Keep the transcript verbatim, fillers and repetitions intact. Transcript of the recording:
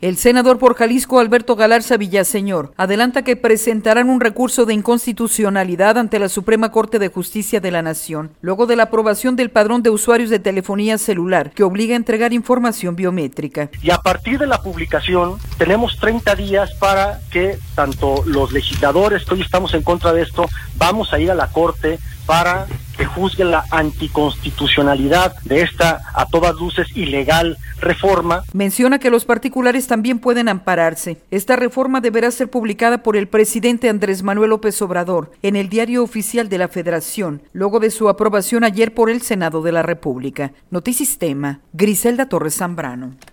El senador por Jalisco, Alberto Galarza Villaseñor, adelanta que presentarán un recurso de inconstitucionalidad ante la Suprema Corte de Justicia de la Nación, luego de la aprobación del padrón de usuarios de telefonía celular, que obliga a entregar información biométrica. Y a partir de la publicación, tenemos treinta días para que tanto los legisladores, que hoy estamos en contra de esto, vamos a ir a la Corte para que juzgue la anticonstitucionalidad de esta, a todas luces, ilegal reforma. Menciona que los particulares también pueden ampararse. Esta reforma deberá ser publicada por el presidente Andrés Manuel López Obrador en el Diario Oficial de la Federación, luego de su aprobación ayer por el Senado de la República. Notisistema, Griselda Torres Zambrano.